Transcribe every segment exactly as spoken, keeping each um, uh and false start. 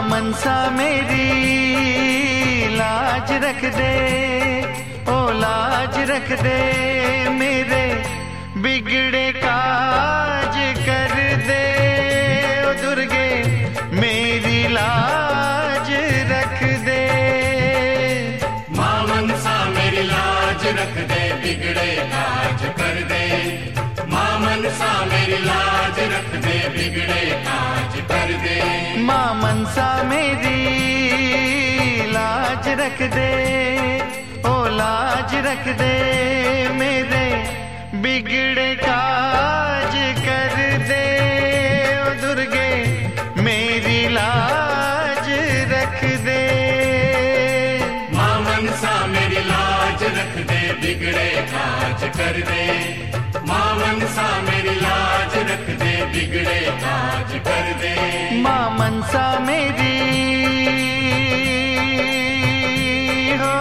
मनसा मेरी लाज रख दे, ओ लाज रख दे, मेरे बिगड़े काज कर दे, ओ दुर्गे मेरी लाज रख दे। माँ मनसा मेरी लाज रख दे, बिगड़े काज कर दे। माँ मनसा मेरी लाज रख दे, बिगड़े काज कर दे। माँ मनसा मेरी लाज रख दे, ओ लाज रख दे, मेरे बिगड़े काज कर दे, ओ दुर्गे मेरी लाज रख दे। माँ मनसा मेरी लाज रख दे, बिगड़े काज कर दे। माँ मनसा मेरी लाज रख दे, बिगड़े काज कर दे। माँ मनसा मेरी हो,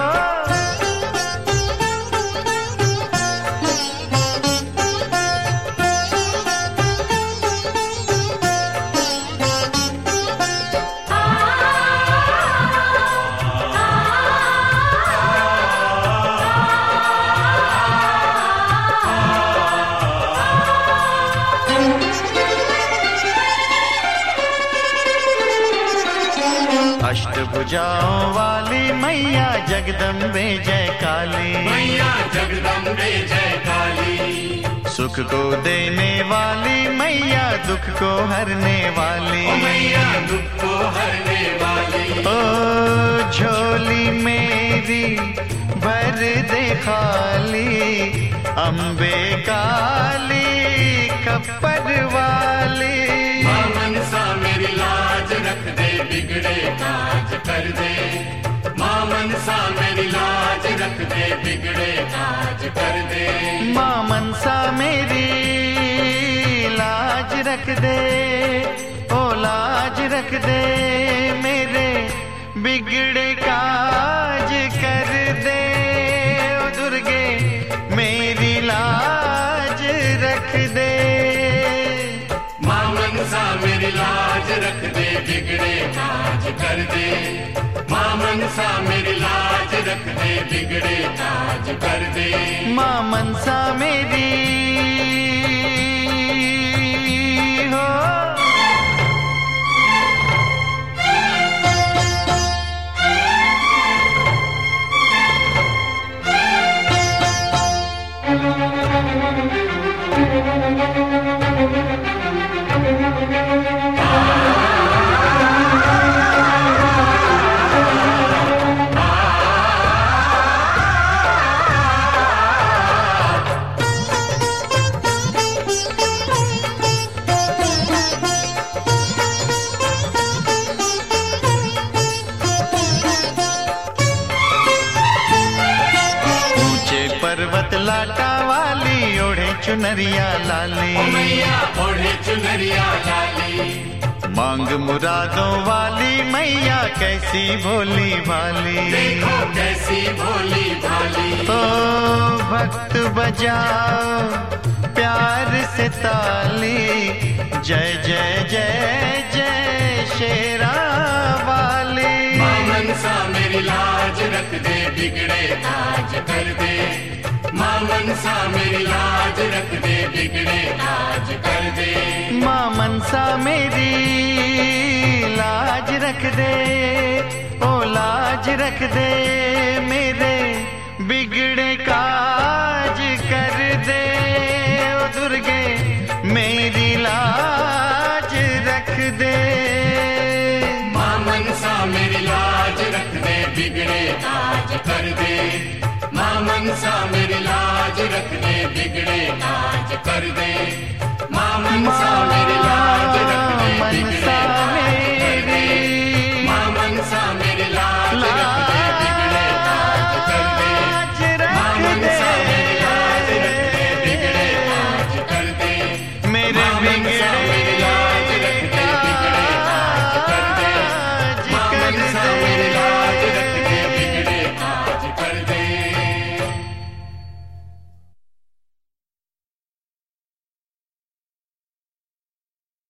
अष्टभुजाओं वाली मैया जगदम्बे जय काली, मैया जगदम्बे जय काली। सुख को देने वाली मैया, दुख को हरने वाली, ओ मैया दुख को हरने वाली। ओ झोली मेरी भर दे खाली, अम्बे काली खप्पर वाली। माँ मनसा मेरी लाज रख दे, बिगड़े काज कर दे। माँ मनसा मेरी लाज रख दे, बिगड़े काज कर दे। माँ मनसा मेरी लाज रख दे, ओ लाज रख दे, मेरे बिगड़े काज कर दे, ओ दुर्गे मेरी लाज रख दे। माँ मनसा मेरी लाज रख दे, बिगड़े काज कर दे। माँ मनसा मेरी लाज रख दे, बिगड़े काज कर दे। माँ मनसा मेरी हो, पर्वत लाटा वाली, ओढ़े चुनरिया लाली, ओ मैया ओढ़े चुनरिया लाली। मांग मुरादों वाली मैया, कैसी भोली भाली, देखो कैसी भोली भाली। ओ भक्त बजाओ प्यार से ताली, जय जय जय जय शेरा वाली। माँ मनसा मेरी लाज रख दे, बिगड़े काज कर दे। माँ मनसा मेरी लाज रख दे, बिगड़े काज कर दे। माँ मनसा मेरी लाज रख दे, ओ लाज रख दे, मेरे बिगड़े काज कर दे, ओ दुर्गे मेरी लाज रख दे। माँ मनसा मेरी लाज रख दे, बिगड़े काज कर दे। माँ मनसा मेरी लाज रख दे, बिगड़े काज कर दे। माँ मनसा मेरी लाज रख दे, बिगड़े काज कर दे। माँ मनसा मेरी लाज रख दे, बिगड़े काज कर दे। माँ मनसा मेरी लाज रख दे, बिगड़े काज कर दे। मेरे बिगड़े मेरी लाज रख दे, बिगड़े काज कर दे। माँ मनसा